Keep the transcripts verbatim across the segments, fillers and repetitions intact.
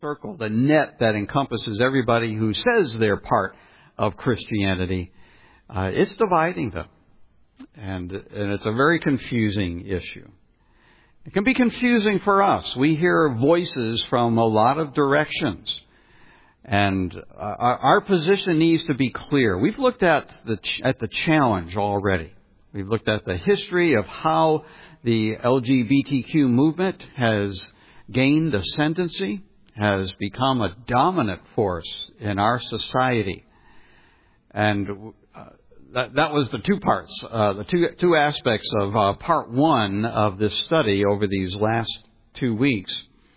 circle, the net that encompasses everybody who says they're part of Christianity, uh, it's dividing them. And, and it's a very confusing issue. It can be confusing for us. We hear voices from a lot of directions. And uh, our, our position needs to be clear. We've looked at the, ch- at the challenge already. We've looked at the history of how the L G B T Q movement has gained ascendancy, has become a dominant force in our society. And uh, that, that was the two parts, uh, the two, two aspects of uh, part one of this study over these last two weeks.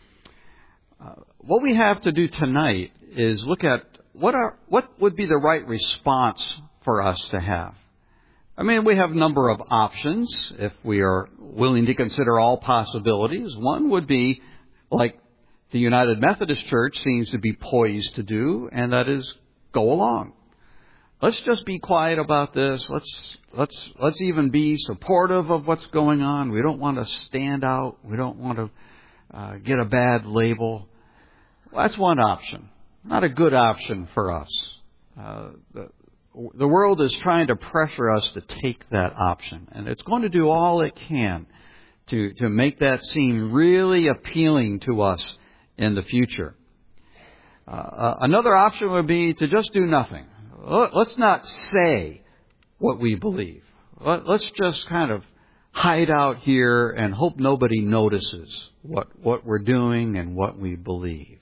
Uh, what we have to do tonight is look at what are what would be the right response for us to have. I mean, we have a number of options if we are willing to consider all possibilities. One would be like the United Methodist Church seems to be poised to do, and that is go along. Let's just be quiet about this. Let's let's let's even be supportive of what's going on. We don't want to stand out. We don't want to uh, get a bad label. Well, that's one option. Not a good option for us. Uh, the, the world is trying to pressure us to take that option, and it's going to do all it can to to make that seem really appealing to us in the future. Uh, another option would be to just do nothing. Let's not say what we believe. Let's just kind of hide out here and hope nobody notices what, what we're doing and what we believe.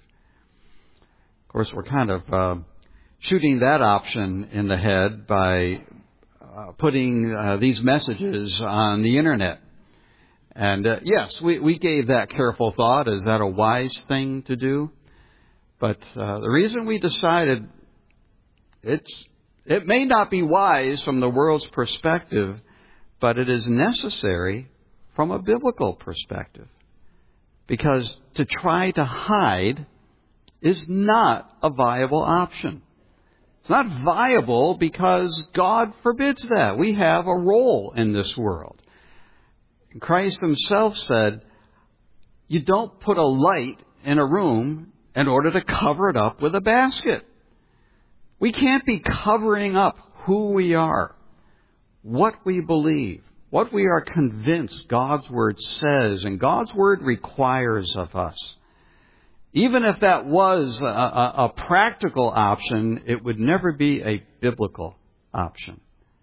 Of course, we're kind of uh, shooting that option in the head by uh, putting uh, these messages on the internet. And uh, yes, we, we gave that careful thought. Is that a wise thing to do? But uh, the reason we decided it's it may not be wise from the world's perspective, but it is necessary from a biblical perspective. Because to try to hide is not a viable option. It's not viable because God forbids that. We have a role in this world. Christ himself said, you don't put a light in a room in order to cover it up with a basket. We can't be covering up who we are, what we believe, what we are convinced God's Word says and God's Word requires of us. Even if that was a, a, a practical option, it would never be a biblical option.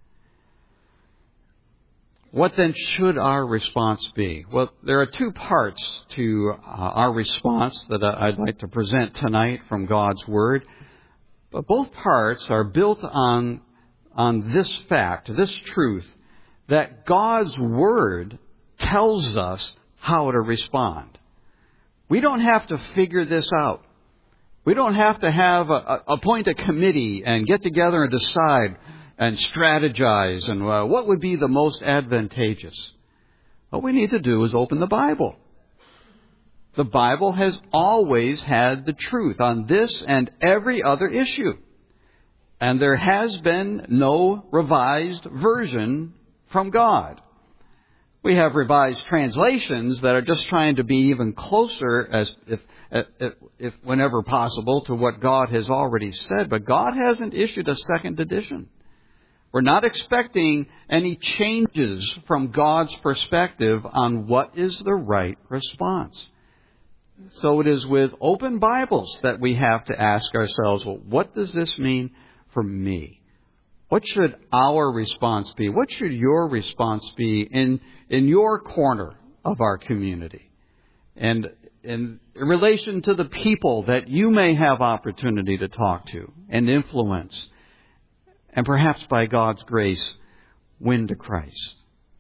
What then should our response be? Well, there are two parts to uh, our response that I'd like to present tonight from God's Word. But both parts are built on, on this fact, this truth, that God's Word tells us how to respond. We don't have to figure this out. We don't have to have a, appoint a committee and get together and decide and strategize and uh, what would be the most advantageous. What we need to do is open the Bible. The Bible has always had the truth on this and every other issue. And there has been no revised version from God. We have revised translations that are just trying to be even closer, as if, if, if whenever possible, to what God has already said. But God hasn't issued a second edition. We're not expecting any changes from God's perspective on what is the right response. So it is with open Bibles that we have to ask ourselves, well, what does this mean for me? What should our response be? What should your response be in, in your corner of our community? And in, in relation to the people that you may have opportunity to talk to and influence, and perhaps by God's grace, win to Christ.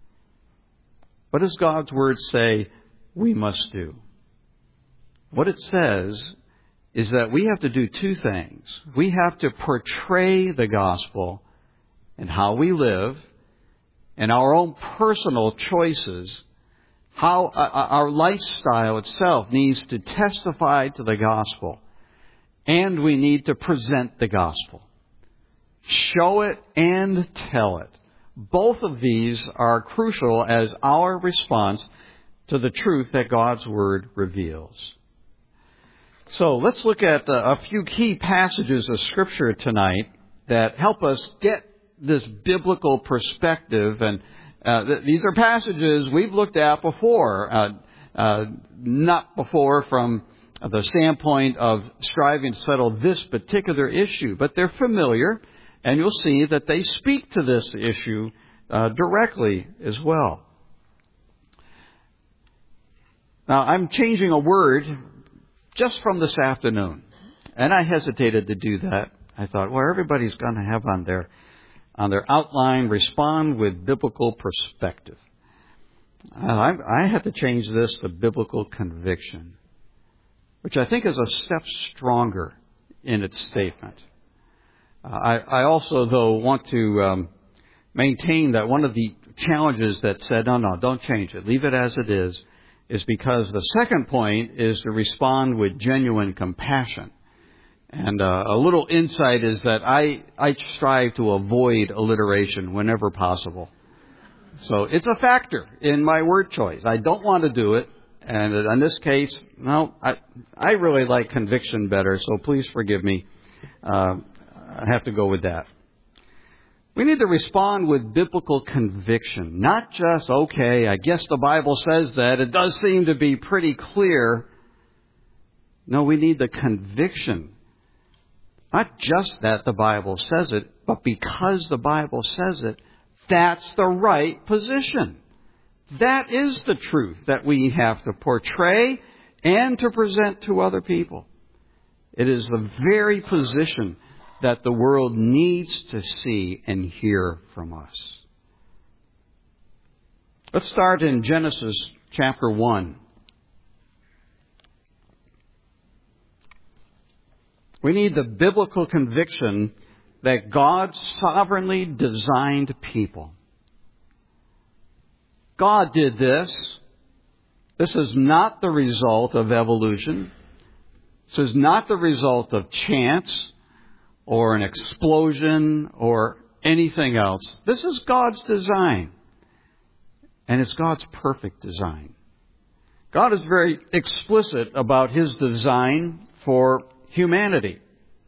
What does God's Word say we must do? What it says is that we have to do two things. We have to portray the gospel in how we live, in our own personal choices, how our lifestyle itself needs to testify to the gospel. And we need to present the gospel. Show it and tell it. Both of these are crucial as our response to the truth that God's Word reveals. So let's look at a few key passages of Scripture tonight that help us get this biblical perspective. And uh, th- these are passages we've looked at before, uh, uh, not before from the standpoint of striving to settle this particular issue, but they're familiar, and you'll see that they speak to this issue uh, directly as well. Now, I'm changing a word just from this afternoon, and I hesitated to do that. I thought, well, everybody's going to have on their on their outline, respond with biblical perspective. Uh, I, I had to change this to biblical conviction, which I think is a step stronger in its statement. Uh, I, I also, though, want to um, maintain that one of the challenges that said, no, no, don't change it, leave it as it is, is because the second point is to respond with genuine compassion. And uh, a little insight is that I, I strive to avoid alliteration whenever possible. So it's a factor in my word choice. I don't want to do it. And in this case, no, I, I really like conviction better, so please forgive me. Uh, I have to go with that. We need to respond with biblical conviction, not just, okay, I guess the Bible says that. It does seem to be pretty clear. No, we need the conviction. Not just that the Bible says it, but because the Bible says it, that's the right position. That is the truth that we have to portray and to present to other people. It is the very position that the world needs to see and hear from us. Let's start in Genesis chapter one. We need the biblical conviction that God sovereignly designed people. God did this. This is not the result of evolution. This is not the result of chance or an explosion or anything else. This is God's design. And it's God's perfect design. God is very explicit about His design for humanity.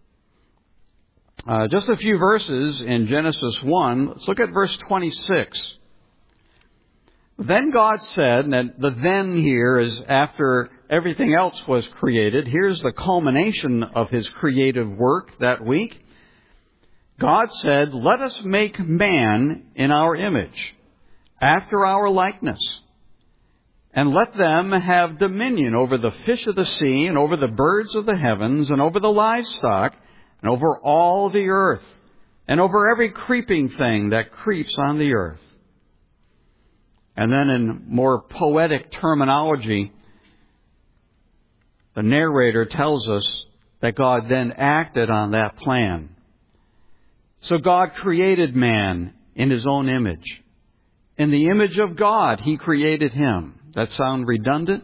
Uh, just a few verses in Genesis one. Let's look at verse twenty-six. Then God said, and the then here is after everything else was created. Here's the culmination of His creative work that week. God said, let us make man in our image, after our likeness, and let them have dominion over the fish of the sea, and over the birds of the heavens, and over the livestock, and over all the earth, and over every creeping thing that creeps on the earth. And then in more poetic terminology, the narrator tells us that God then acted on that plan. So God created man in His own image. In the image of God, He created him. That sound redundant?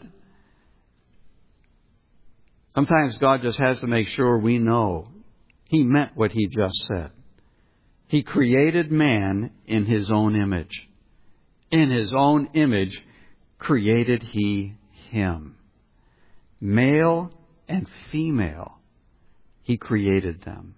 Sometimes God just has to make sure we know He meant what He just said. He created man in His own image. In His own image created He him. Male and female, He created them.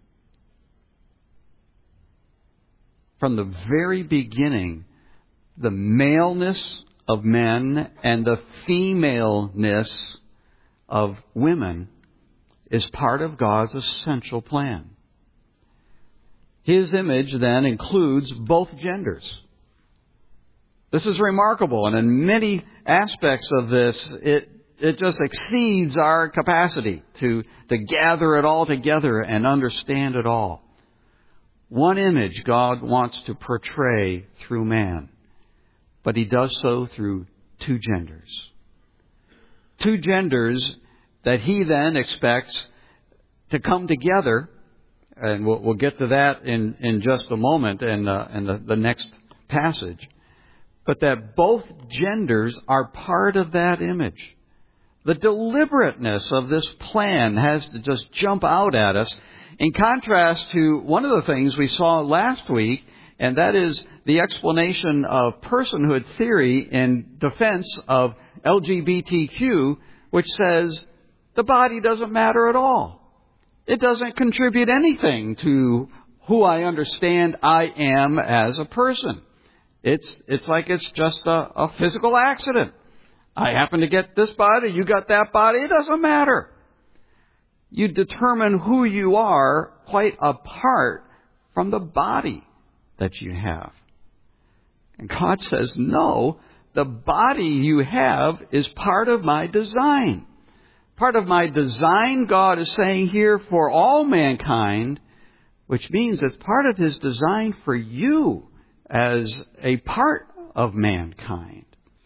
From the very beginning, the maleness of men and the femaleness of women is part of God's essential plan. His image then includes both genders. This is remarkable, and in many aspects of this, it it just exceeds our capacity to, to gather it all together and understand it all. One image God wants to portray through man, but He does so through two genders. Two genders that He then expects to come together, and we'll, we'll get to that in, in just a moment in, uh, in the, the next passage, but that both genders are part of that image. The deliberateness of this plan has to just jump out at us in contrast to one of the things we saw last week, and that is the explanation of personhood theory in defense of L G B T Q, which says the body doesn't matter at all. It doesn't contribute anything to who I understand I am as a person. It's it's like it's just a, a physical accident. I happen to get this body, you got that body, it doesn't matter. You determine who you are quite apart from the body that you have. And God says, no, the body you have is part of my design. Part of my design, God is saying here, for all mankind, which means it's part of His design for you as a part of mankind.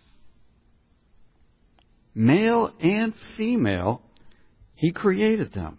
Male and female, He created them.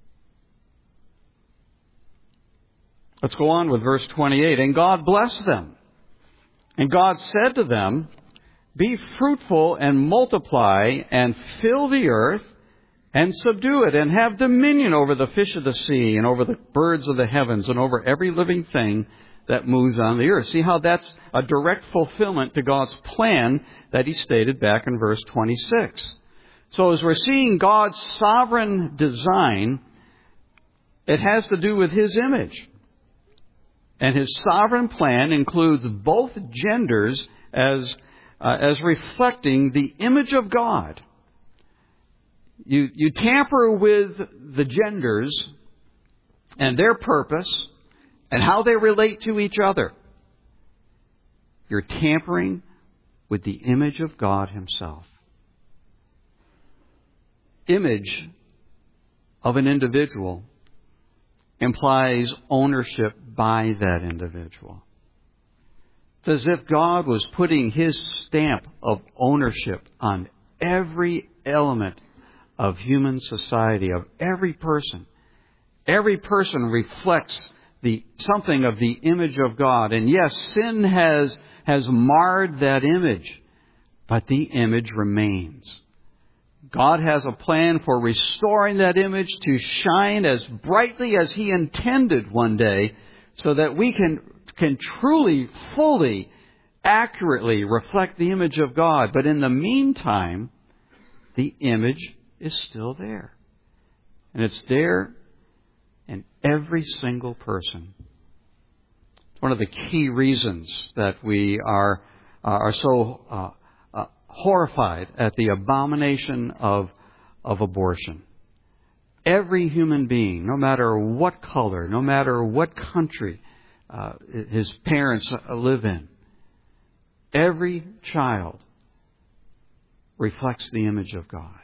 Let's go on with verse twenty-eight. And God blessed them. And God said to them, be fruitful and multiply and fill the earth and subdue it and have dominion over the fish of the sea and over the birds of the heavens and over every living thing that moves on the earth. See how that's a direct fulfillment to God's plan that He stated back in verse twenty-six. So as we're seeing God's sovereign design, it has to do with His image. And His sovereign plan includes both genders as uh, as reflecting the image of God. You, you tamper with the genders and their purpose and how they relate to each other. You're tampering with the image of God Himself. Image of an individual implies ownership by that individual. It's as if God was putting His stamp of ownership on every element of human society, of every person. Every person reflects the something of the image of God. And yes, sin has, has marred that image, but the image remains. God has a plan for restoring that image to shine as brightly as He intended one day, so that we can, can truly, fully, accurately reflect the image of God. But in the meantime, the image is still there. And it's there in every single person. It's one of the key reasons that we are, uh, are so uh, uh, horrified at the abomination of, of abortion. Every human being, no matter what color, no matter what country uh, his parents live in, every child reflects the image of God.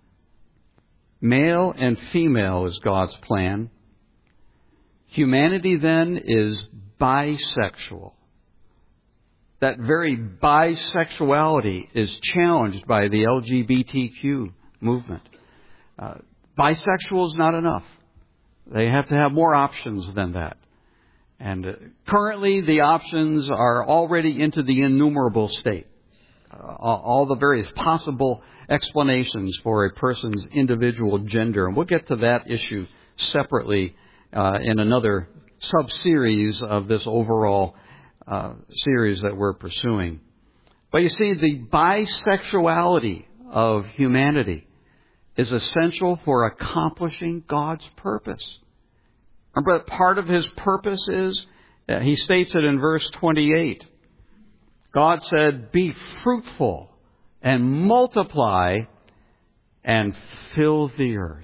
Male and female is God's plan. Humanity then is bisexual. That very bisexuality is challenged by the L G B T Q movement. Uh, bisexual is not enough. They have to have more options than that. And uh, currently the options are already into the innumerable state. Uh, all, all the various possible explanations for a person's individual gender. And we'll get to that issue separately uh, in another sub-series of this overall uh, series that we're pursuing. But you see, the bisexuality of humanity is essential for accomplishing God's purpose. Remember that part of His purpose is, uh, He states it in verse twenty-eight. God said, be fruitful and multiply and fill the earth.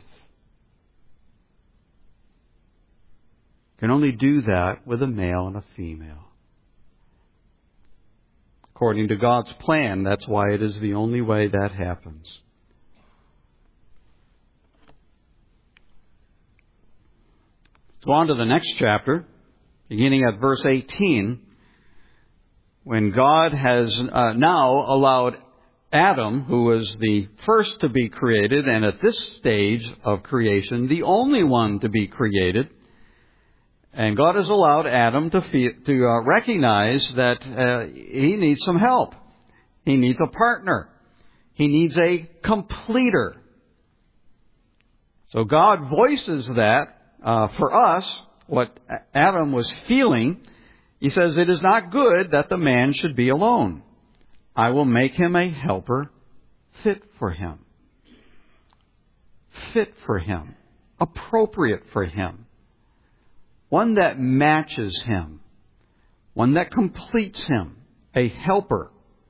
You can only do that with a male and a female. According to God's plan, that's why it is the only way that happens. Let's go on to the next chapter, beginning at verse eighteen, when God has uh, now allowed Adam, who was the first to be created, and at this stage of creation, the only one to be created. And God has allowed Adam to feel, to uh, recognize that uh, he needs some help. He needs a partner. He needs a completer. So God voices that uh, for us, what Adam was feeling. He says, it is not good that the man should be alone. I will make him a helper fit for him. fit for him, appropriate for him, one that matches him, one that completes him, a helper.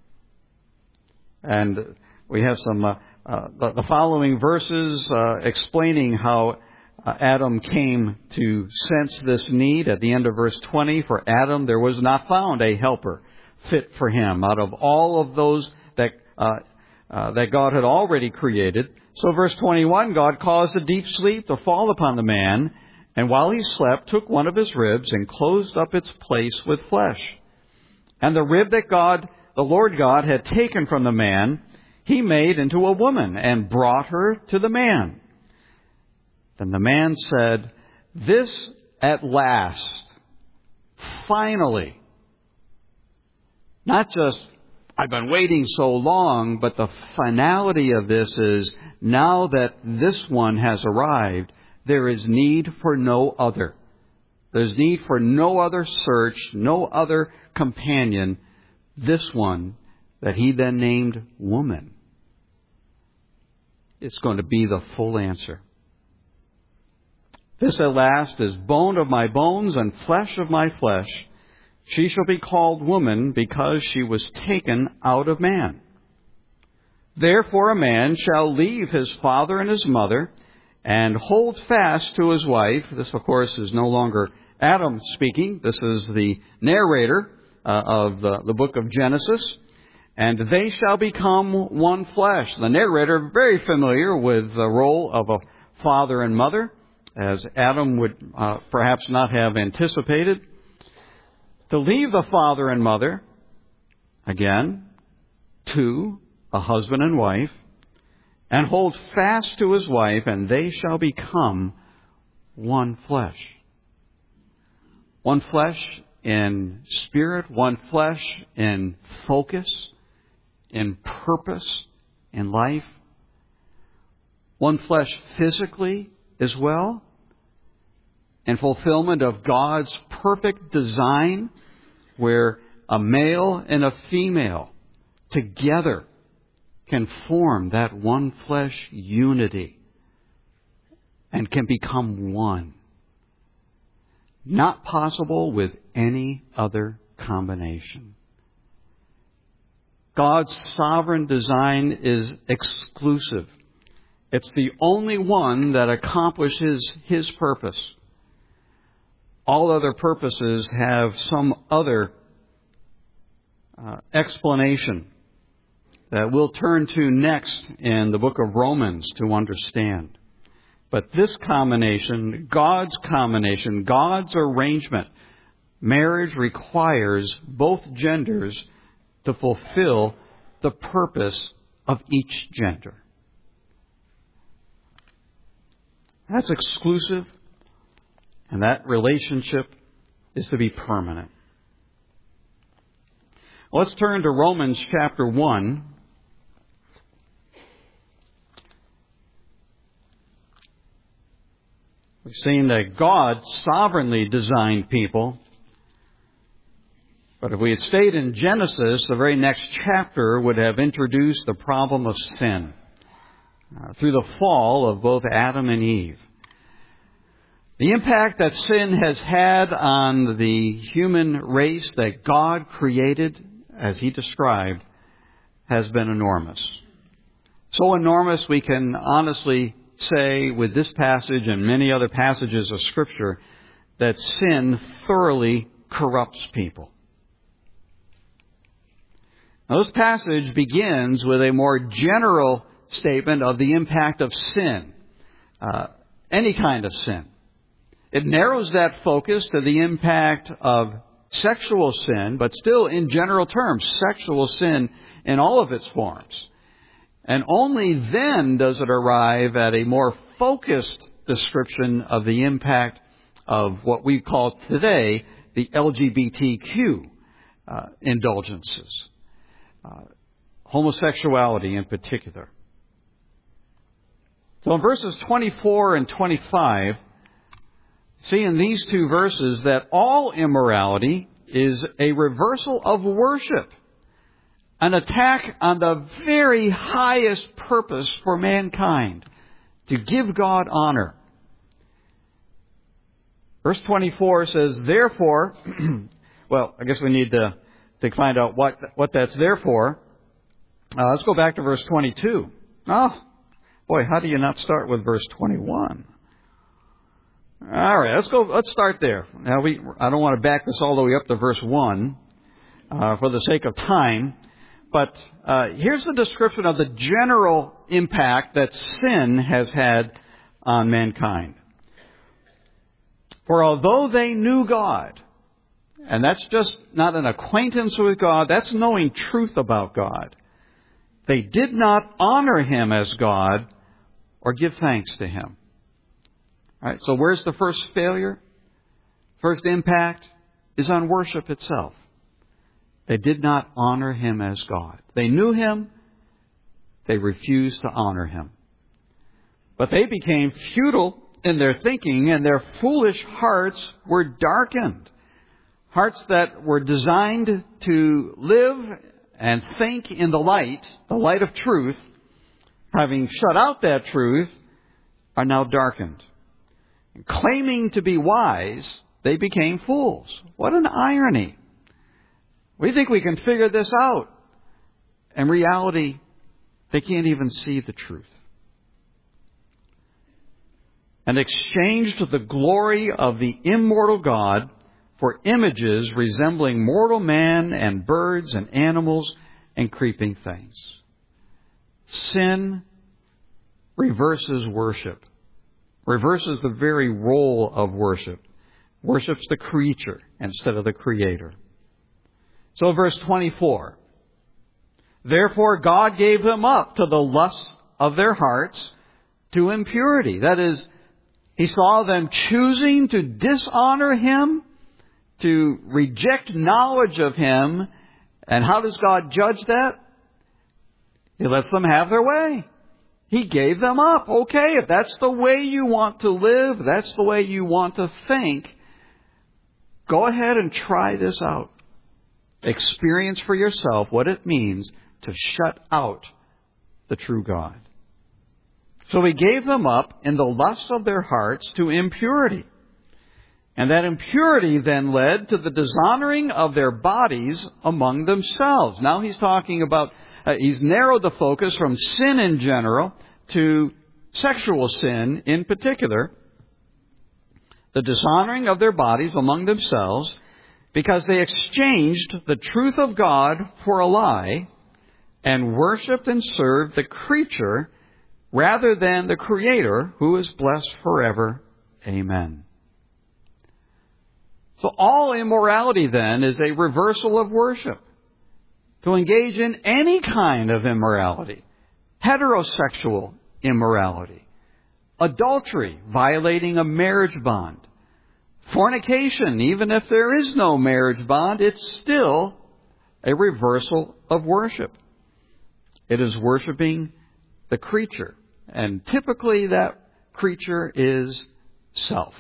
And we have some uh, uh, the, the following verses uh, explaining how uh, Adam came to sense this need. At the end of verse twenty, for Adam there was not found a helper fit for him out of all of those that uh, uh, that God had already created. So verse twenty-one, God caused a deep sleep to fall upon the man, and while he slept, took one of his ribs and closed up its place with flesh. And the rib that God, the Lord God, had taken from the man, he made into a woman and brought her to the man. Then the man said, this at last, finally, not just, I've been waiting so long, but the finality of this is, now that this one has arrived, there is need for no other. There's need for no other search, no other companion. This one that he then named woman. It's going to be the full answer. This at last is bone of my bones and flesh of my flesh. She shall be called woman because she was taken out of man. Therefore a man shall leave his father and his mother and hold fast to his wife. This, of course, is no longer Adam speaking. This is the narrator uh, of the, the book of Genesis. And they shall become one flesh. The narrator, very familiar with the role of a father and mother, as Adam would uh, perhaps not have anticipated. To leave the father and mother, again, to a husband and wife, and hold fast to his wife, and they shall become one flesh. One flesh in spirit, one flesh in focus, in purpose, in life. One flesh physically as well, in fulfillment of God's perfect design, where a male and a female together can form that one flesh unity and can become one. Not possible with any other combination. God's sovereign design is exclusive. It's the only one that accomplishes His purpose. All other purposes have some other uh, explanation that we'll turn to next in the book of Romans to understand. But this combination, God's combination, God's arrangement, marriage requires both genders to fulfill the purpose of each gender. That's exclusive, and that relationship is to be permanent. Let's turn to Romans chapter one. We've seen that God sovereignly designed people. But if we had stayed in Genesis, the very next chapter would have introduced the problem of sin uh, through the fall of both Adam and Eve. The impact that sin has had on the human race that God created, as He described, has been enormous. So enormous we can honestly say with this passage and many other passages of Scripture that sin thoroughly corrupts people. Now, this passage begins with a more general statement of the impact of sin, uh, any kind of sin. It narrows that focus to the impact of sexual sin, but still in general terms, sexual sin in all of its forms. And only then does it arrive at a more focused description of the impact of what we call today the L G B T Q uh, indulgences. Uh, homosexuality in particular. So in verses twenty-four and twenty-five, see in these two verses that all immorality is a reversal of worship, an attack on the very highest purpose for mankind, to give God honor. Verse twenty-four says, therefore, well, I guess we need to, to find out what, what that's there for. Uh, let's go back to verse twenty-two. Oh, boy, how do you not start with verse twenty-one? All right, let's go. Let's start there. Now, we I don't want to back this all the way up to verse one uh, for the sake of time, but uh, here's the description of the general impact that sin has had on mankind. For although they knew God, and that's just not an acquaintance with God, that's knowing truth about God, they did not honor Him as God or give thanks to Him. All right, so where's the first failure? First impact is on worship itself. They did not honor Him as God. They knew Him. They refused to honor Him. But they became futile in their thinking, and their foolish hearts were darkened. Hearts that were designed to live and think in the light, the light of truth, having shut out that truth, are now darkened. Claiming to be wise, they became fools. What an irony. We think we can figure this out. In reality, they can't even see the truth. And exchanged the glory of the immortal God for images resembling mortal man and birds and animals and creeping things. Sin reverses worship. Reverses the very role of worship. Worships the creature instead of the Creator. So verse twenty-four. Therefore God gave them up to the lusts of their hearts to impurity. That is, He saw them choosing to dishonor Him, to reject knowledge of Him. And how does God judge that? He lets them have their way. He gave them up. Okay, if that's the way you want to live, that's the way you want to think, go ahead and try this out. Experience for yourself what it means to shut out the true God. So He gave them up in the lusts of their hearts to impurity. And that impurity then led to the dishonoring of their bodies among themselves. Now He's talking about Uh, he's narrowed the focus from sin in general to sexual sin in particular. The dishonoring of their bodies among themselves because they exchanged the truth of God for a lie and worshipped and served the creature rather than the Creator, who is blessed forever. Amen. So all immorality then is a reversal of worship. To engage in any kind of immorality, heterosexual immorality, adultery, violating a marriage bond, fornication, even if there is no marriage bond, it's still a reversal of worship. It is worshiping the creature, and typically that creature is self.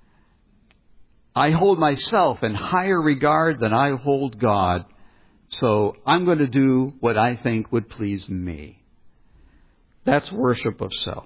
I hold myself in higher regard than I hold God. So I'm going to do what I think would please me. That's worship of self.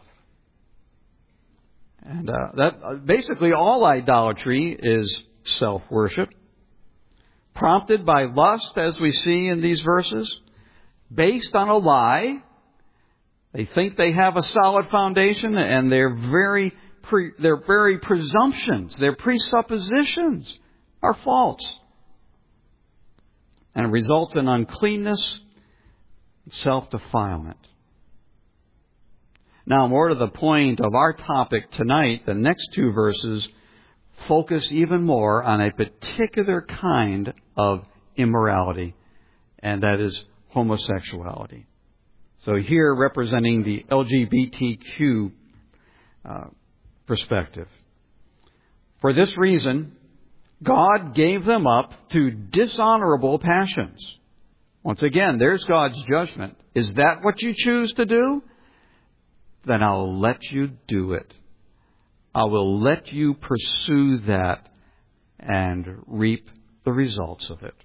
And uh, that basically all idolatry is self-worship, prompted by lust, as we see in these verses, based on a lie. They think they have a solid foundation, and their very pre, their very presumptions, their presuppositions are false. And it results in uncleanness and self-defilement. Now, more to the point of our topic tonight, the next two verses focus even more on a particular kind of immorality, and that is homosexuality. So here, representing the L G B T Q uh, perspective. For this reason, God gave them up to dishonorable passions. Once again, there's God's judgment. Is that what you choose to do? Then I'll let you do it. I will let you pursue that and reap the results of it.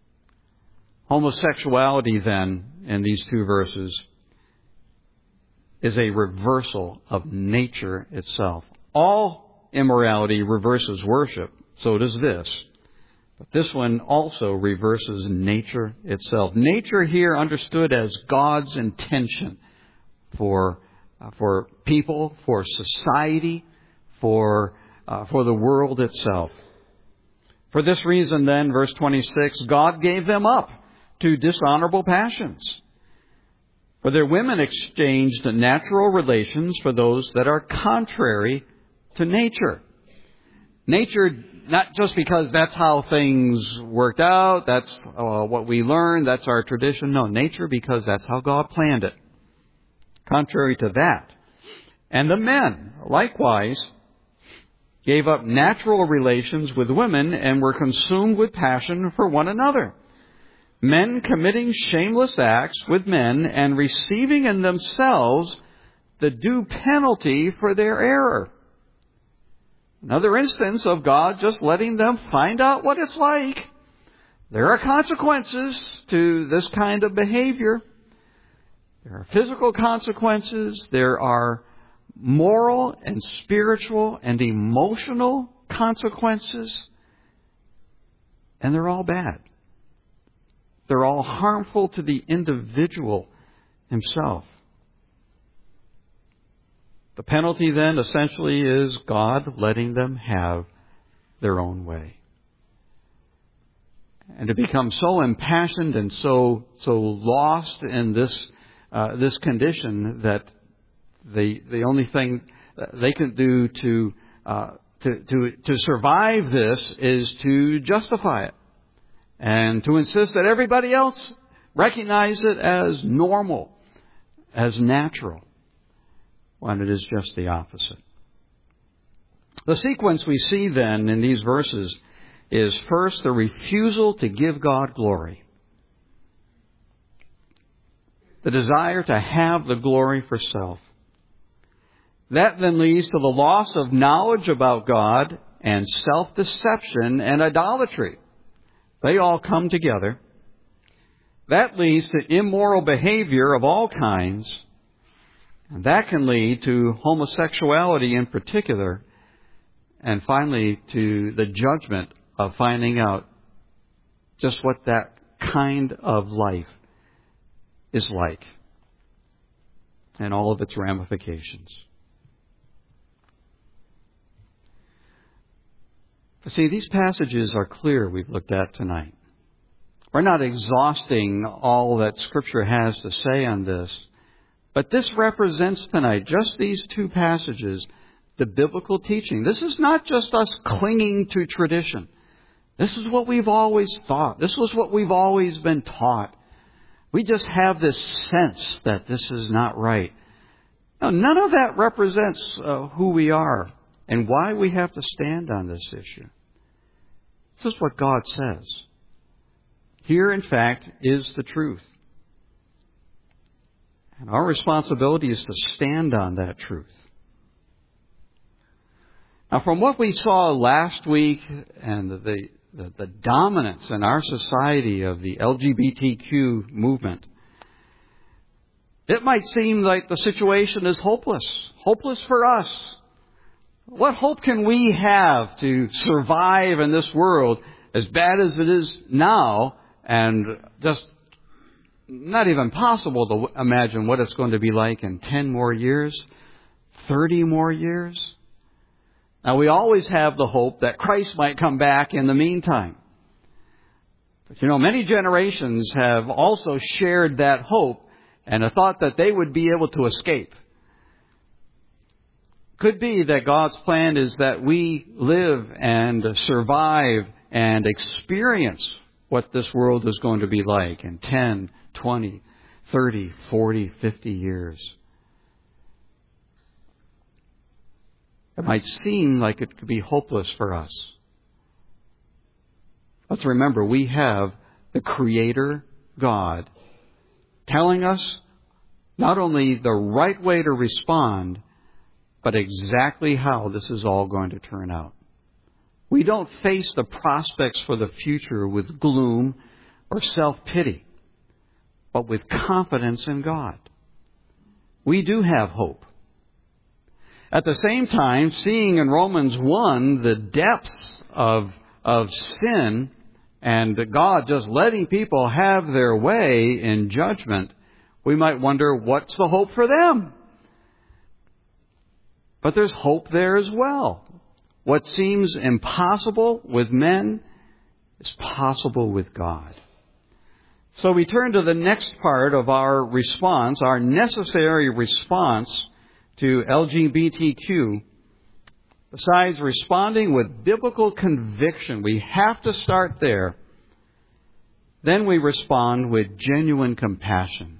Homosexuality, then, in these two verses, is a reversal of nature itself. All immorality reverses worship. So does this. But this one also reverses nature itself. Nature here understood as God's intention for uh, for people, for society, for uh, for the world itself. For this reason, then, verse twenty-six, God gave them up to dishonorable passions. For their women exchanged natural relations for those that are contrary to nature. Nature, not just because that's how things worked out, that's uh, what we learned, that's our tradition. No, nature because that's how God planned it. Contrary to that. And the men, likewise, gave up natural relations with women and were consumed with passion for one another. Men committing shameless acts with men and receiving in themselves the due penalty for their error. Another instance of God just letting them find out what it's like. There are consequences to this kind of behavior. There are physical consequences. There are moral and spiritual and emotional consequences. And they're all bad. They're all harmful to the individual himself. The penalty then essentially is God letting them have their own way. And to become so impassioned and so so lost in this uh, this condition that the the only thing they can do to uh, to to to survive this is to justify it and to insist that everybody else recognize it as normal, as natural, when it is just the opposite. The sequence we see then in these verses is first the refusal to give God glory. The desire to have the glory for self. That then leads to the loss of knowledge about God and self-deception and idolatry. They all come together. That leads to immoral behavior of all kinds. And that can lead to homosexuality in particular. And finally, to the judgment of finding out just what that kind of life is like. And all of its ramifications. See, these passages are clear we've looked at tonight. We're not exhausting all that Scripture has to say on this. But this represents tonight, just these two passages, the biblical teaching. This is not just us clinging to tradition. This is what we've always thought. This was what we've always been taught. We just have this sense that this is not right. Now, none of that represents uh, who we are and why we have to stand on this issue. This is what God says. Here, in fact, is the truth. And our responsibility is to stand on that truth. Now, from what we saw last week and the, the, the dominance in our society of the L G B T Q movement, it might seem like the situation is hopeless. Hopeless for us. What hope can we have to survive in this world as bad as it is now and just not even possible to imagine what it's going to be like in ten more years, thirty more years? Now, we always have the hope that Christ might come back in the meantime. But, you know, many generations have also shared that hope and a thought that they would be able to escape. Could be that God's plan is that we live and survive and experience what this world is going to be like in ten, twenty, thirty, forty, fifty years. It might seem like it could be hopeless for us. Let's remember, we have the Creator God telling us not only the right way to respond, but exactly how this is all going to turn out. We don't face the prospects for the future with gloom or self-pity, but with confidence in God. we do have hope. At the same time, seeing in Romans one the depths of, of sin and God just letting people have their way in judgment, we might wonder, what's the hope for them? But there's hope there as well. What seems impossible with men is possible with God. So we turn to the next part of our response, our necessary response to L G B T Q. Besides responding with biblical conviction, we have to start there. Then we respond with genuine compassion.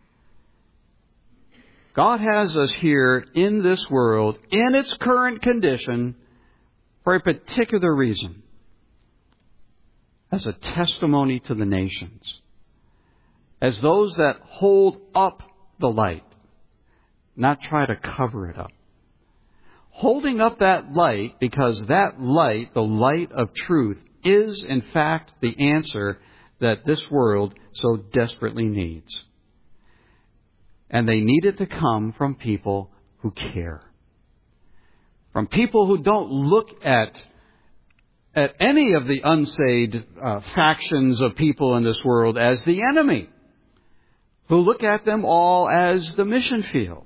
God has us here in this world, in its current condition, for a particular reason. As a testimony to the nations. As those that hold up the light, not try to cover it up. Holding up that light, because that light, the light of truth, is in fact the answer that this world so desperately needs. And they need it to come from people who care. From people who don't look at, at any of the unsaved uh, factions of people in this world as the enemy. Who look at them all as the mission field.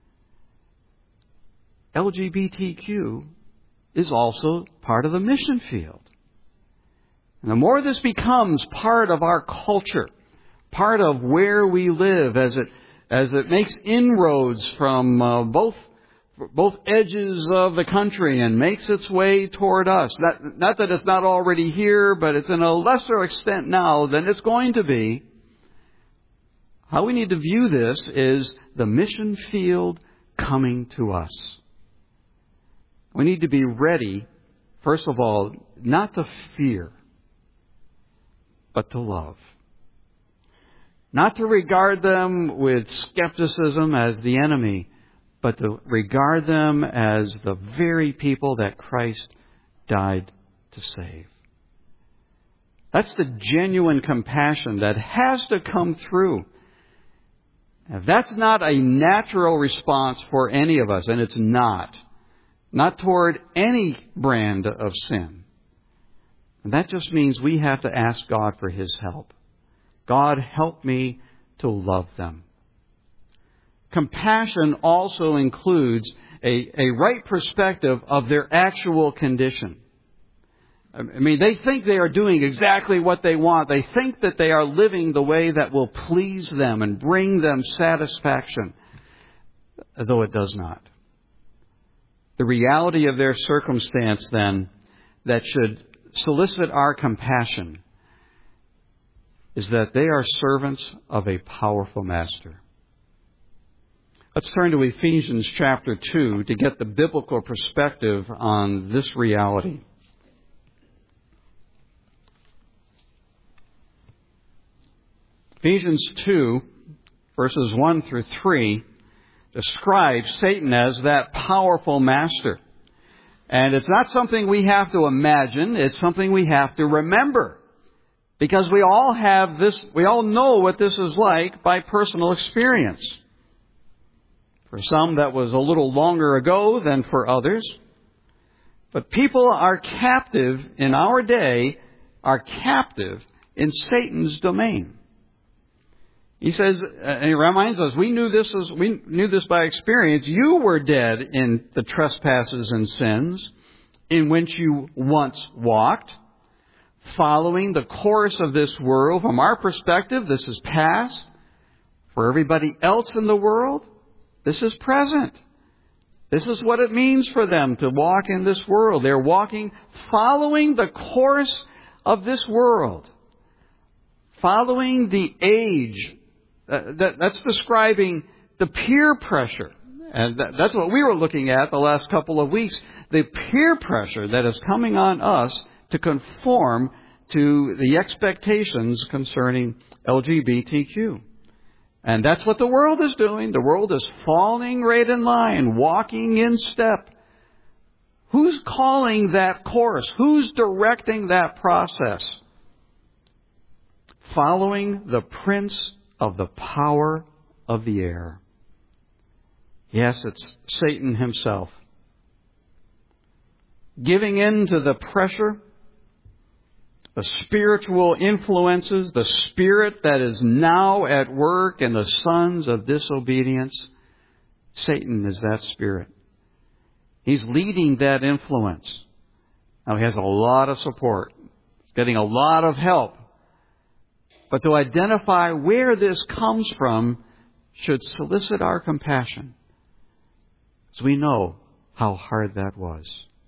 L G B T Q is also part of the mission field. And the more this becomes part of our culture, part of where we live, as it as it makes inroads from uh, both both edges of the country and makes its way toward us. Not, not that it's not already here, but it's in a lesser extent now than it's going to be. How we need to view this is the mission field coming to us. We need to be ready, first of all, not to fear, but to love. Not to regard them with skepticism as the enemy, but to regard them as the very people that Christ died to save. That's the genuine compassion that has to come through. Now, that's not a natural response for any of us, and it's not. Not toward any brand of sin. And that just means we have to ask God for His help. God, help me to love them. Compassion also includes a, a right perspective of their actual condition. I mean, they think they are doing exactly what they want. They think that they are living the way that will please them and bring them satisfaction, though it does not. The reality of their circumstance, then, that should solicit our compassion is that they are servants of a powerful master. Let's turn to Ephesians chapter two to get the biblical perspective on this reality. Ephesians two, verses one through three, describes Satan as that powerful master. And it's not something we have to imagine, it's something we have to remember. Because we all have this, we all know what this is like by personal experience. For some, that was a little longer ago than for others. But people are captive in our day, are captive in Satan's domain. He says, and he reminds us, we knew this as, we knew this by experience. You were dead in the trespasses and sins in which you once walked, following the course of this world. From our perspective, this is past. For everybody else in the world, this is present. This is what it means for them to walk in this world. They're walking following the course of this world. Following the age. Uh, that, that's describing the peer pressure. And that, that's what we were looking at the last couple of weeks. The peer pressure that is coming on us to conform to the expectations concerning L G B T Q. And that's what the world is doing. The world is falling right in line, walking in step. Who's calling that course? Who's directing that process? Following the prince of the power of the air. Yes, it's Satan himself. Giving in to the pressure, the spiritual influences, the spirit that is now at work in the sons of disobedience. Satan is that spirit. He's leading that influence. Now, he has a lot of support, getting a lot of help. But to identify where this comes from should solicit our compassion, as we know how hard that was.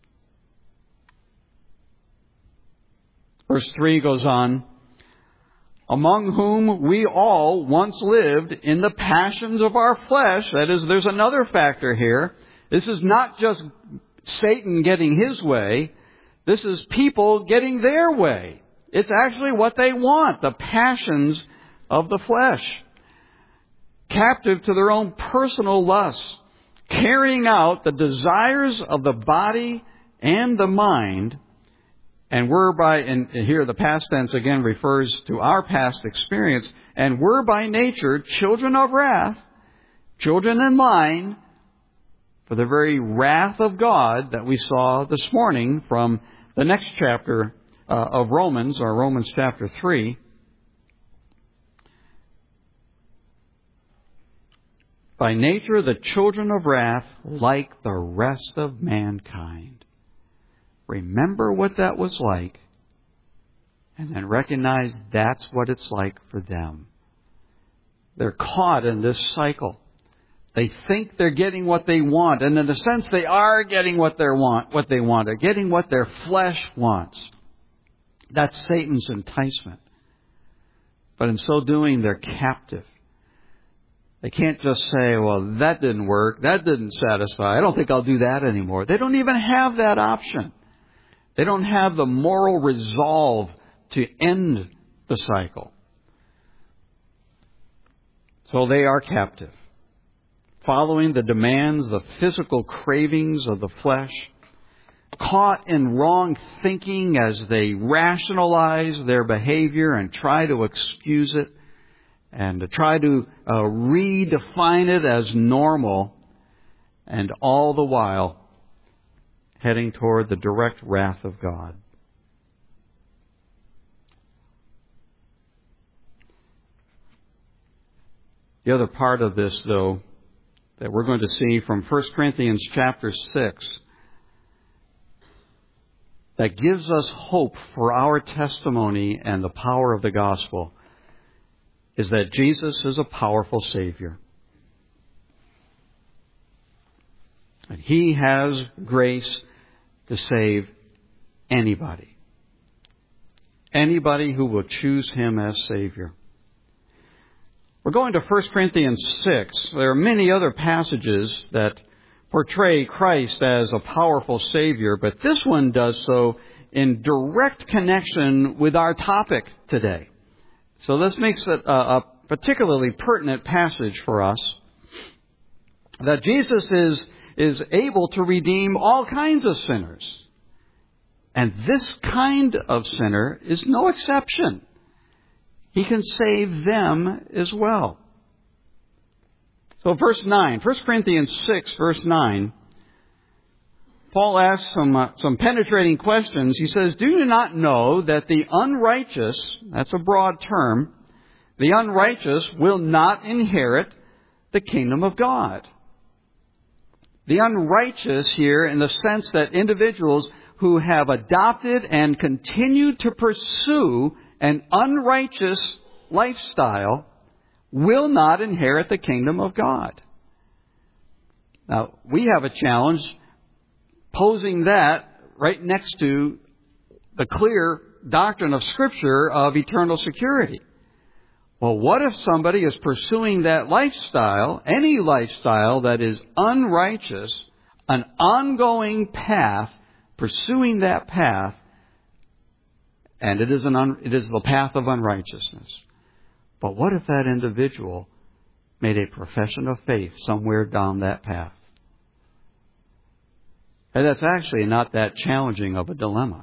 Verse three goes on, among whom we all once lived in the passions of our flesh. That is, there's another factor here. This is not just Satan getting his way. This is people getting their way. It's actually what they want, the passions of the flesh. Captive to their own personal lusts, carrying out the desires of the body and the mind. And we're by, and here the past tense again refers to our past experience, and we're by nature children of wrath, children in line, for the very wrath of God that we saw this morning from the next chapter uh, of Romans, or Romans chapter three. By nature the children of wrath, like the rest of mankind. Remember what that was like, and then recognize that's what it's like for them. They're caught in this cycle. They think they're getting what they want, and in a sense they are getting what they want, what they want. They're getting what their flesh wants. That's Satan's enticement. But in so doing, they're captive. They can't just say, well, that didn't work, that didn't satisfy, I don't think I'll do that anymore. They don't even have that option. They don't have the moral resolve to end the cycle. So they are captive, following the demands, the physical cravings of the flesh, caught in wrong thinking as they rationalize their behavior and try to excuse it and to try to uh, redefine it as normal, and all the while heading toward the direct wrath of God. The other part of this, though, that we're going to see from First Corinthians chapter six, that gives us hope for our testimony and the power of the gospel, is that Jesus is a powerful Savior. And He has grace to save anybody. Anybody who will choose Him as Savior. We're going to First Corinthians six. There are many other passages that portray Christ as a powerful Savior, but this one does so in direct connection with our topic today. So this makes it a, a particularly pertinent passage for us. That Jesus is is able to redeem all kinds of sinners. And this kind of sinner is no exception. He can save them as well. So verse nine, First Corinthians six, verse nine, Paul asks some, uh, some penetrating questions. He says, do you not know that the unrighteous, that's a broad term, the unrighteous will not inherit the kingdom of God? The unrighteous here in the sense that individuals who have adopted and continue to pursue an unrighteous lifestyle will not inherit the kingdom of God. Now, we have a challenge posing that right next to the clear doctrine of Scripture of eternal security. Well, what if somebody is pursuing that lifestyle, any lifestyle that is unrighteous, an ongoing path, pursuing that path, and it is an un, it is the path of unrighteousness. But what if that individual made a profession of faith somewhere down that path? And that's actually not that challenging of a dilemma.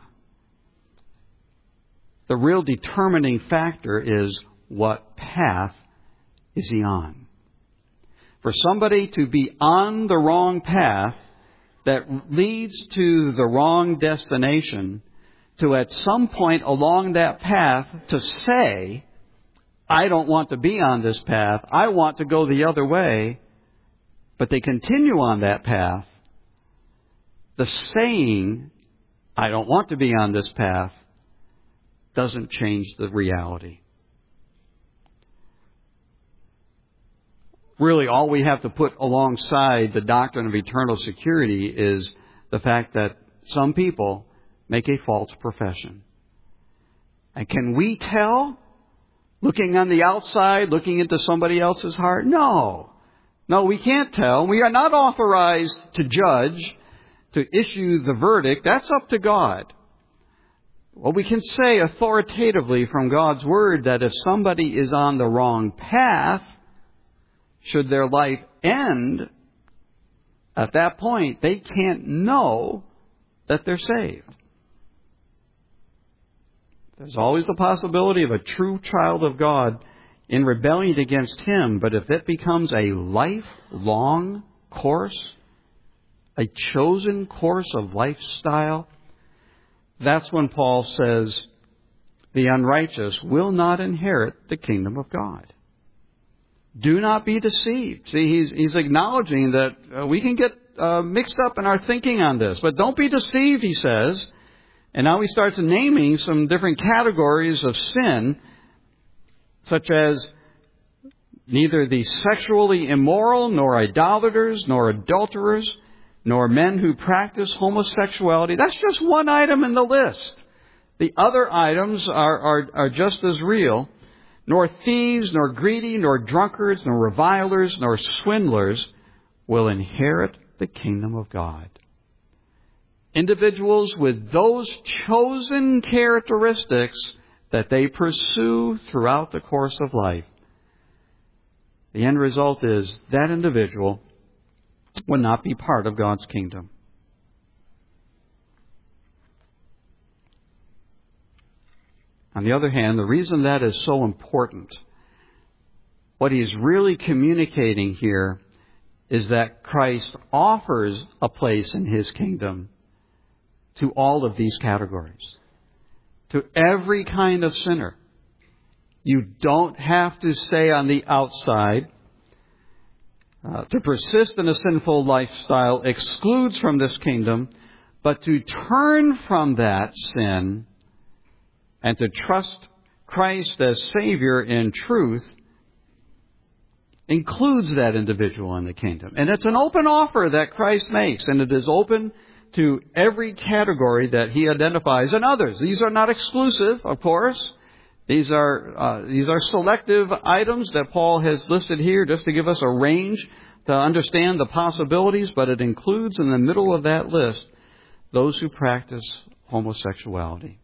The real determining factor is what path is he on. for somebody to be on the wrong path that leads to the wrong destination, to at some point along that path to say, I don't want to be on this path, I want to go the other way, but they continue on that path, the saying, I don't want to be on this path, doesn't change the reality. Really, all we have to put alongside the doctrine of eternal security is the fact that some people make a false profession. And can we tell, looking on the outside, looking into somebody else's heart? No. No, we can't tell. We are not authorized to judge, to issue the verdict. That's up to God. Well, we can say authoritatively from God's Word that if somebody is on the wrong path, should their life end, at that point, they can't know that they're saved. There's always the possibility of a true child of God in rebellion against Him, but if it becomes a lifelong course, a chosen course of lifestyle, that's when Paul says the unrighteous will not inherit the kingdom of God. Do not be deceived. See, he's, he's acknowledging that uh, we can get uh, mixed up in our thinking on this. But don't be deceived, he says. And now he starts naming some different categories of sin, such as neither the sexually immoral, nor idolaters, nor adulterers, nor men who practice homosexuality. That's just one item in the list. The other items are, are, are just as real. Nor thieves, nor greedy, nor drunkards, nor revilers, nor swindlers will inherit the kingdom of God. Individuals with those chosen characteristics that they pursue throughout the course of life, the end result is that individual will not be part of God's kingdom. On the other hand, the reason that is so important, what he's really communicating here is that Christ offers a place in His kingdom to all of these categories, to every kind of sinner. You don't have to stay on the outside. Uh, to persist in a sinful lifestyle excludes from this kingdom, but to turn from that sin and to trust Christ as Savior in truth includes that individual in the kingdom. And it's an open offer that Christ makes, and it is open to every category that He identifies and others. These are not exclusive, of course. These are uh, these are selective items that Paul has listed here just to give us a range to understand the possibilities, but it includes in the middle of that list those who practice homosexuality.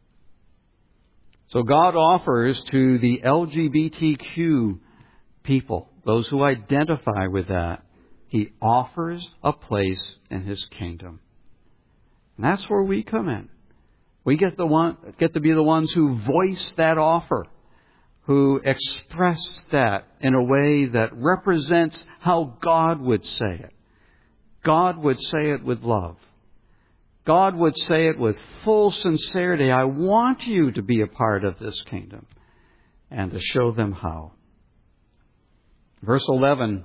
So God offers to the L G B T Q people, those who identify with that, He offers a place in His kingdom. And that's where we come in. We get the one, get to be the ones who voice that offer, who express that in a way that represents how God would say it. God would say it with love. God would say it with full sincerity. I want you to be a part of this kingdom, and to show them how. Verse eleven,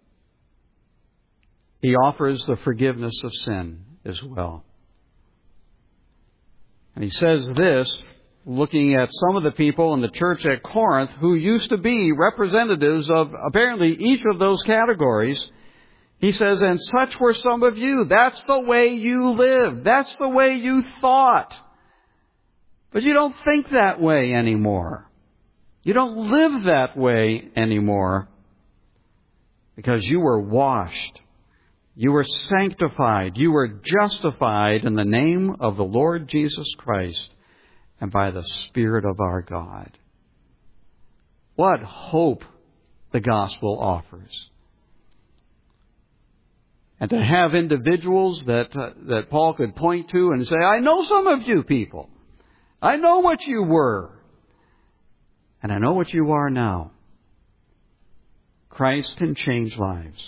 He offers the forgiveness of sin as well. And he says this, looking at some of the people in the church at Corinth who used to be representatives of apparently each of those categories. He says, and such were some of you. That's the way you lived. That's the way you thought. But you don't think that way anymore. You don't live that way anymore because you were washed. You were sanctified. You were justified in the name of the Lord Jesus Christ and by the Spirit of our God. What hope the gospel offers. And to have individuals that uh, that Paul could point to and say, I know some of you people. I know what you were. And I know what you are now. Christ can change lives.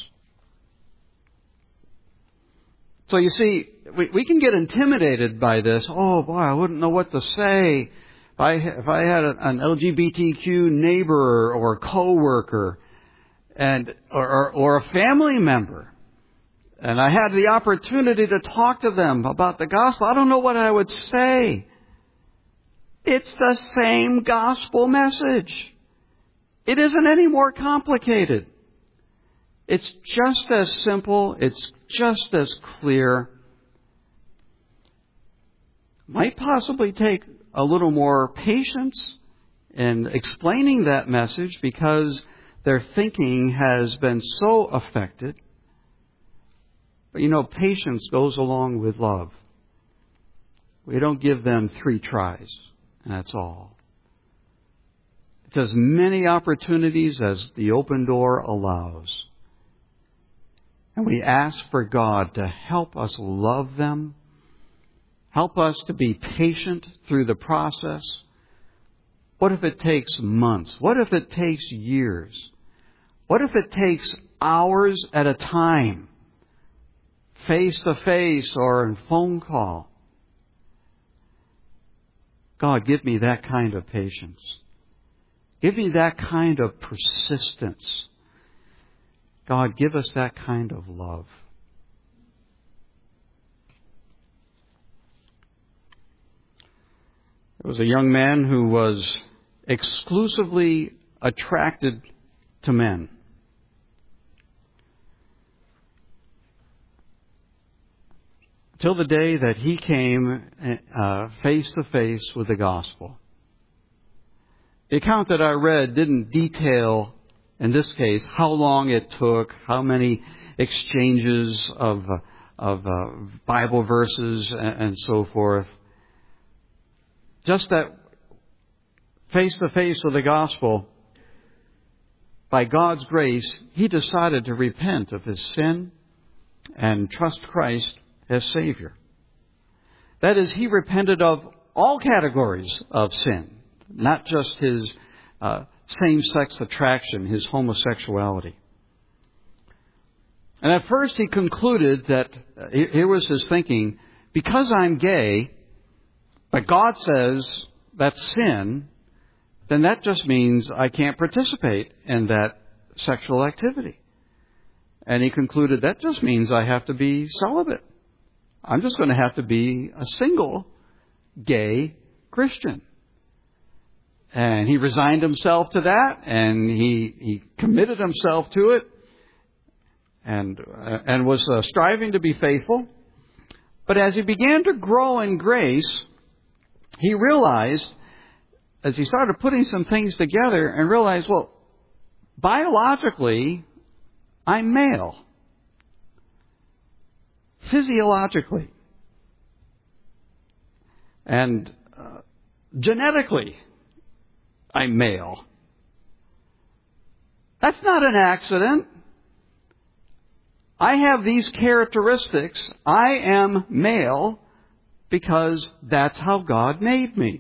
So you see, we, we can get intimidated by this. Oh boy, I wouldn't know what to say. If I, if I had an L G B T Q neighbor or coworker and, or, or, or a family member, and I had the opportunity to talk to them about the gospel, I don't know what I would say. It's the same gospel message. It isn't any more complicated. It's just as simple. It's just as clear. Might possibly take a little more patience in explaining that message because their thinking has been so affected. But you know, patience goes along with love. We don't give them three tries, and that's all. It's as many opportunities as the open door allows. And we ask for God to help us love them, help us to be patient through the process. What if it takes months? What if it takes years? What if it takes hours at a time, face to face or in phone call? God, give me that kind of patience. Give me that kind of persistence. God, give us that kind of love. There was a young man who was exclusively attracted to men. Till the day that he came uh, face to face with the gospel. The account that I read didn't detail, in this case, how long it took, how many exchanges of uh, of uh, Bible verses and, and so forth. Just that face to face with the gospel, by God's grace, he decided to repent of his sin and trust Christ as Savior. That is, he repented of all categories of sin, not just his uh, same-sex attraction, his homosexuality. And at first he concluded that, uh, here was his thinking, because I'm gay, but God says that's sin, then that just means I can't participate in that sexual activity. And he concluded that just means I have to be celibate. I'm just going to have to be a single gay Christian. And he resigned himself to that, and he he committed himself to it, and uh, and was uh, striving to be faithful. But as he began to grow in grace, he realized, as he started putting some things together, and realized, well, biologically, I'm male. Physiologically. And uh, genetically, I'm male. That's not an accident. I have these characteristics. I am male because that's how God made me.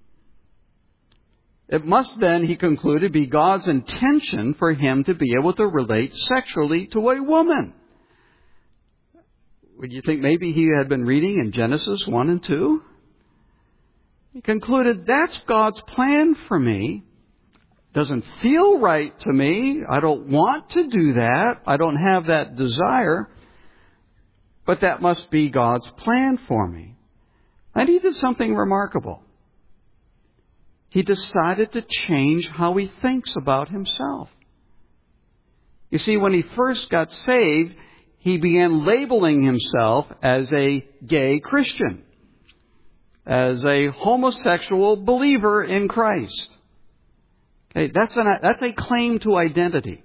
It must then, he concluded, be God's intention for him to be able to relate sexually to a woman. Would you think maybe he had been reading in Genesis one and two? He concluded, that's God's plan for me. Doesn't feel right to me. I don't want to do that. I don't have that desire. But that must be God's plan for me. And he did something remarkable. He decided to change how he thinks about himself. You see, when he first got saved, he began labeling himself as a gay Christian, as a homosexual believer in Christ. Okay, that's an, that's a claim to identity.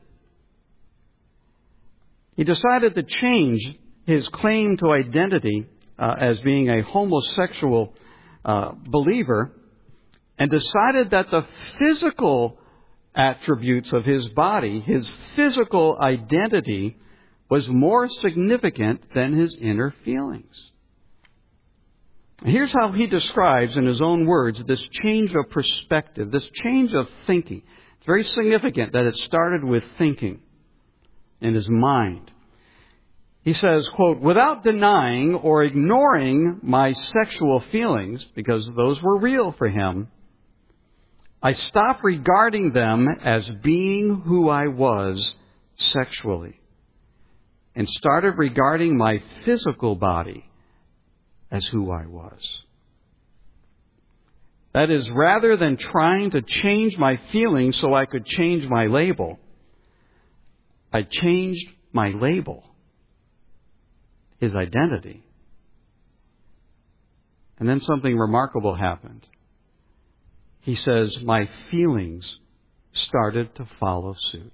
He decided to change his claim to identity uh, as being a homosexual uh, believer, and decided that the physical attributes of his body, his physical identity, was more significant than his inner feelings. Here's how he describes in his own words this change of perspective, this change of thinking, It's very significant that it started with thinking in his mind. He says, quote, "Without denying or ignoring my sexual feelings," because those were real for him, "I stopped regarding them as being who I was sexually and started regarding my physical body as who I was." That is, rather than trying to change my feelings so I could change my label, I changed my label, his identity. And then something remarkable happened. He says, my feelings started to follow suit.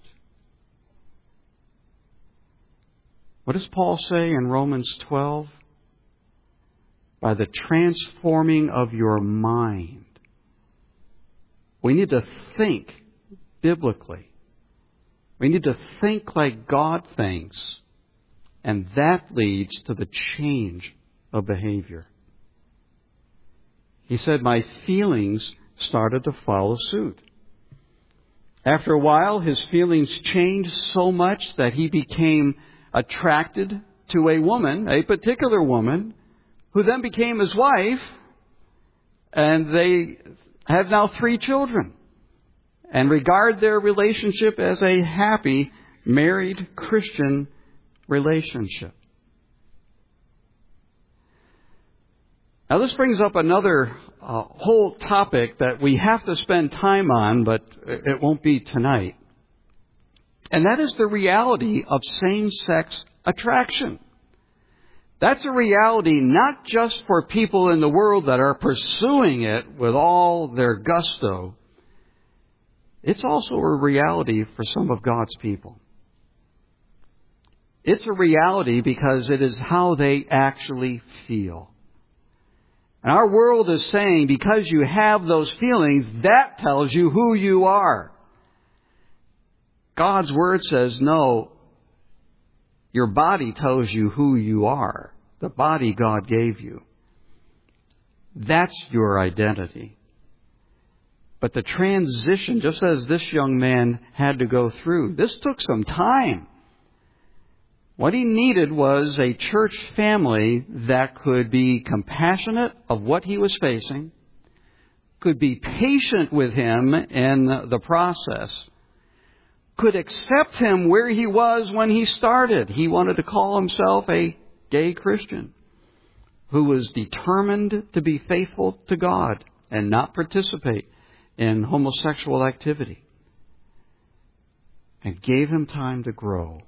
What does Paul say in Romans twelve? By the transforming of your mind. We need to think biblically. We need to think like God thinks. And that leads to the change of behavior. He said, my feelings started to follow suit. After a while, his feelings changed so much that he became attracted to a woman, a particular woman, who then became his wife, and they have now three children and regard their relationship as a happy, married Christian relationship. Now this brings up another uh, whole topic that we have to spend time on, but it won't be tonight. And that is the reality of same-sex attraction. That's a reality not just for people in the world that are pursuing it with all their gusto. It's also a reality for some of God's people. It's a reality because it is how they actually feel. And our world is saying, because you have those feelings, that tells you who you are. God's Word says, no, your body tells you who you are. The body God gave you. That's your identity. But the transition, just as this young man had to go through, this took some time. What he needed was a church family that could be compassionate of what he was facing, could be patient with him in the process, could accept him where he was when he started. He wanted to call himself a gay Christian who was determined to be faithful to God and not participate in homosexual activity, and gave him time to grow.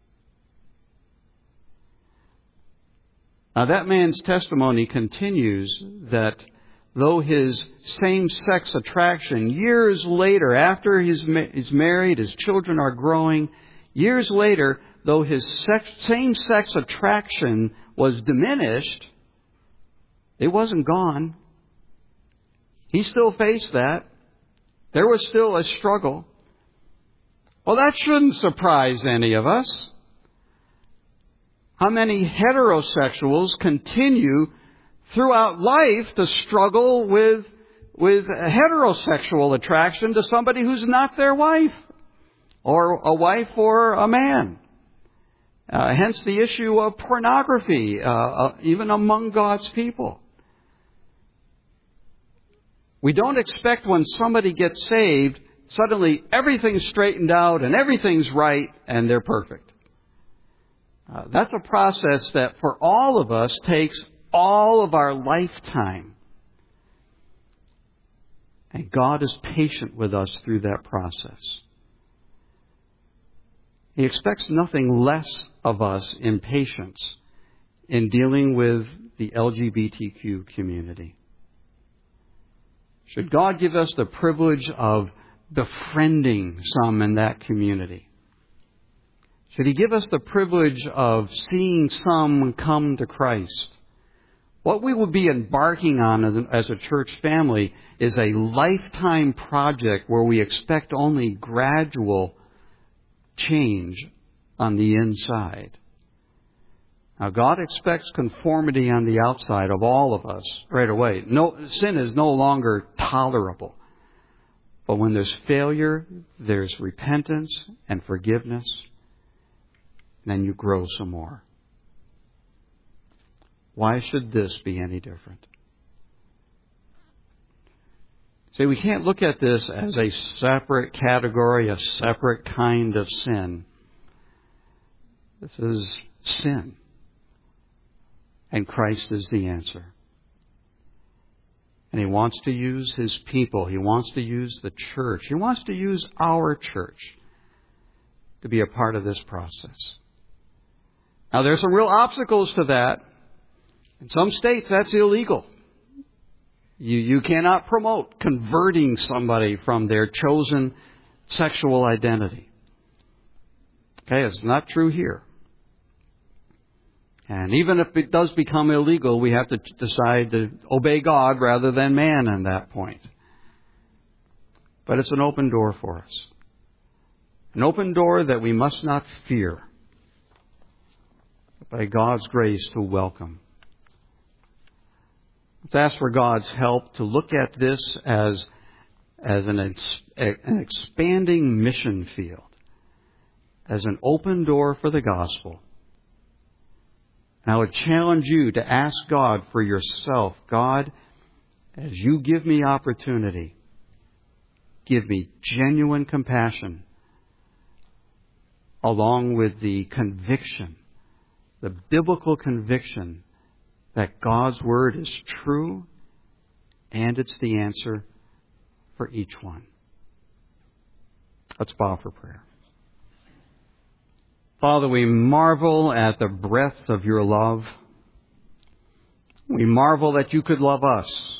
Now that man's testimony continues that though his same-sex attraction, years later, after he's, ma- he's married, his children are growing, years later, though his sex, same-sex attraction was diminished, it wasn't gone. He still faced that. There was still a struggle. Well, that shouldn't surprise any of us. How many heterosexuals continue throughout life to struggle with, with heterosexual attraction to somebody who's not their wife, or a wife or a man? Uh, hence the issue of pornography, uh, uh, even among God's people. We don't expect when somebody gets saved, suddenly everything's straightened out and everything's right and they're perfect. Uh, that's a process that for all of us takes all of our lifetime. And God is patient with us through that process. He expects nothing less of us in patience in dealing with the L G B T Q community. Should God give us the privilege of befriending some in that community? Should He give us the privilege of seeing some come to Christ? What we will be embarking on as, as a church family is a lifetime project where we expect only gradual change on the inside. Now, God expects conformity on the outside of all of us right away. No, sin is no longer tolerable. But when there's failure, there's repentance and forgiveness. And then you grow some more. Why should this be any different? See, we can't look at this as a separate category, a separate kind of sin. This is sin. And Christ is the answer. And He wants to use His people. He wants to use the church. He wants to use our church to be a part of this process. Now, there's some real obstacles to that. In some states, that's illegal. You, you cannot promote converting somebody from their chosen sexual identity. Okay, it's not true here. And even if it does become illegal, we have to decide to obey God rather than man at that point. But it's an open door for us. An open door that we must not fear, but by God's grace to welcome. Let's ask for God's help to look at this as, as an, an expanding mission field, as an open door for the gospel. And I would challenge you to ask God for yourself, God, as you give me opportunity, give me genuine compassion, along with the conviction, the biblical conviction that God's Word is true and it's the answer for each one. Let's bow for prayer. Father, we marvel at the breadth of your love. We marvel that you could love us.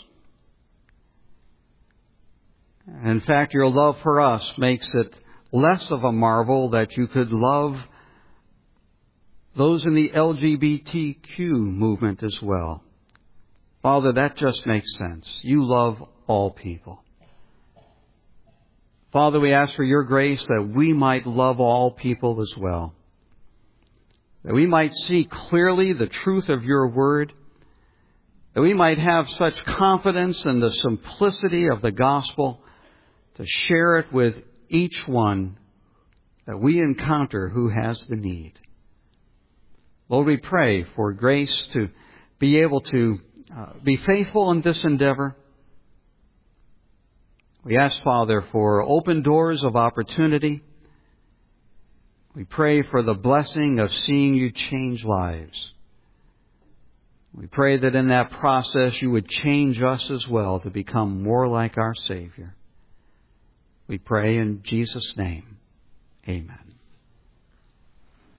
In fact, your love for us makes it less of a marvel that you could love those in the L G B T Q movement as well. Father, that just makes sense. You love all people. Father, we ask for your grace that we might love all people as well. That we might see clearly the truth of your word. That we might have such confidence in the simplicity of the gospel to share it with each one that we encounter who has the need. Lord, we pray for grace to be able to uh, be faithful in this endeavor. We ask, Father, for open doors of opportunity. We pray for the blessing of seeing you change lives. We pray that in that process you would change us as well to become more like our Savior. We pray in Jesus' name. Amen.